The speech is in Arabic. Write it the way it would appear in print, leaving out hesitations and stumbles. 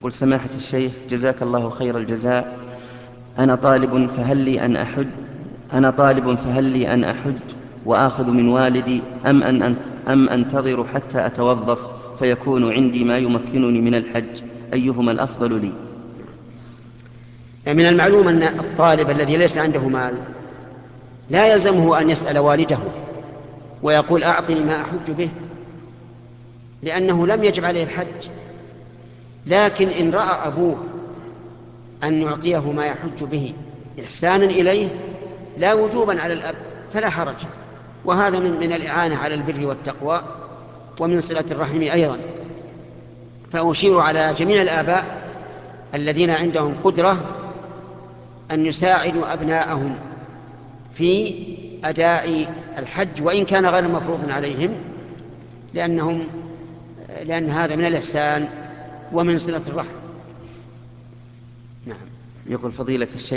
قل سماحة الشيخ جزاك الله خير الجزاء. أنا طالب فهل لي أن أحج وآخذ من والدي أم أنتظر حتى أتوظف فيكون عندي ما يمكنني من الحج؟ أيهما الأفضل لي؟ من المعلوم أن الطالب الذي ليس عنده مال لا يلزمه أن يسأل والده ويقول أعطني ما أحج به، لأنه لم يجب عليه الحج. لكن إن رأى أبوه أن يعطيه ما يحج به إحسانا إليه لا وجوبا على الأب فلا حرج، وهذا من الإعانة على البر والتقوى ومن صلة الرحم أيضا. فأشير على جميع الآباء الذين عندهم قدرة أن يساعدوا أبناءهم في أداء الحج وإن كان غير مفروض عليهم، لأن هذا من الإحسان ومن صلة الرحم. نعم. يقول فضيلة الشيخ